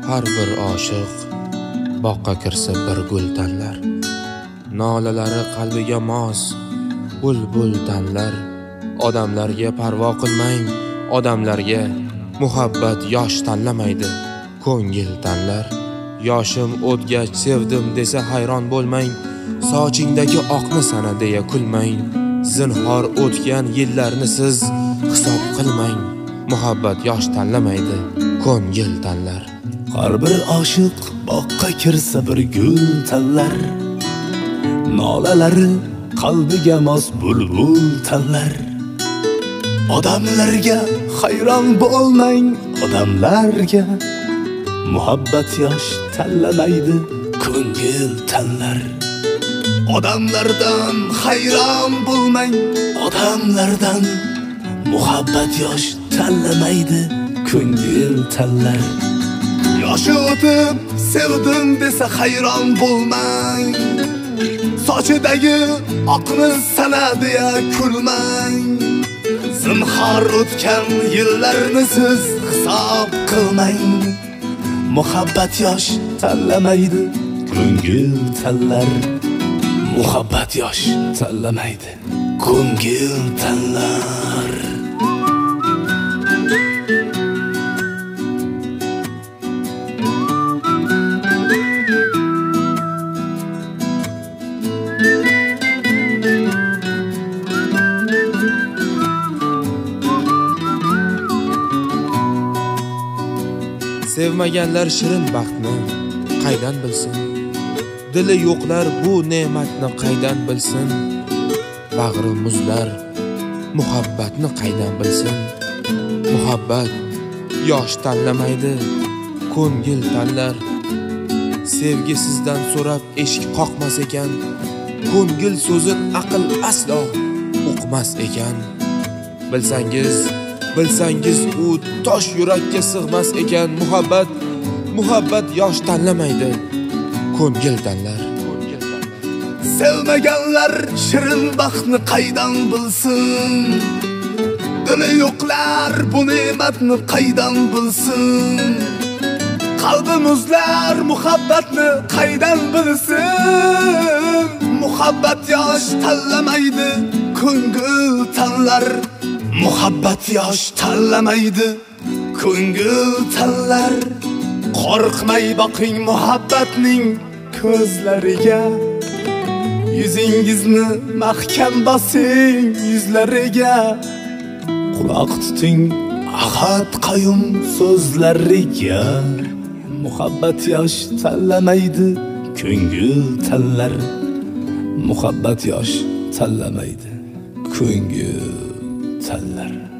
Har bir oshiq boqqa kirsa bir gul tanlar. Nolalari qalbiga mos bulbul tanlar. Odamlarga parvo qilmang, odamlarga muhabbat yosh tanlamaydi, ko'ngil tanlar. Yoshim o'tgach sevdim desa hayron bo'lmang, sochingdagi oqni sana deya kulmang. Zinhor o'tgan yillarni siz hisob qilmang, muhabbat yosh tanlamaydi, ko'ngil tanlar. Har bir oshiq boqqa kirsa bir gul tanlar. Nolalari qalbiga mos bulbul tanlar. Odamlarga hayron bo'lmang, odamlarga muhabbat yosh tanlamaydi, ko'ngil tanlar. Odamlardan hayron bo'lmang, odamlardan muhabbat yosh tanlamaydi, ko'ngil tanlar. Yoshi o'tib sevdim desa hayron bo'lmang, sochidagi oqni sana deya kulmang. Zinhor o'tgan yillarni siz hisob qilmang, muhabbat yosh tanlamaydi, ko'ngil tanlar. Muhabbat yosh tanlamaydi, ko'ngil tanlar. Sevmaganlar shirin baxtni qaydan bilsin? Dili yo'qlar bu ne'matni qaydan bilsin? Bag'ri muzlar muhabbatni qaydan bilsin? Muhabbat yosh tanlamaydi, ko'ngil tanlar. Sevgi sizdan so'rab eshik qoqmas ekan, ko'ngil so'zin aql aslo uqmas ekan. Bilsangiz u tosh yurakka sig'mas ekan. Muhabbat yosh tanlamaydi, ko'ngil tanlar. Sevmaganlar shirin baxtni qaydan bilsin? Dili yo'qlar bu ne'matni qaydan bilsin? Qalbi muzlar muhabbatni qaydan bilsin? Muhabbat yosh tanlamaydi, ko'ngil tanlar. Muhabbat yosh tanlamaydi, ko'ngil tanlar. Qo'rqmay boqing muhabbatning ko'zlariga, yuzingizni mahkam bosing yuzlariga. Quloq tuting ahad qayum so'zlariga. Muhabbat yosh tanlamaydi, ko'ngil tanlar. Muhabbat yosh tanlamaydi, ko'ngil tanlar.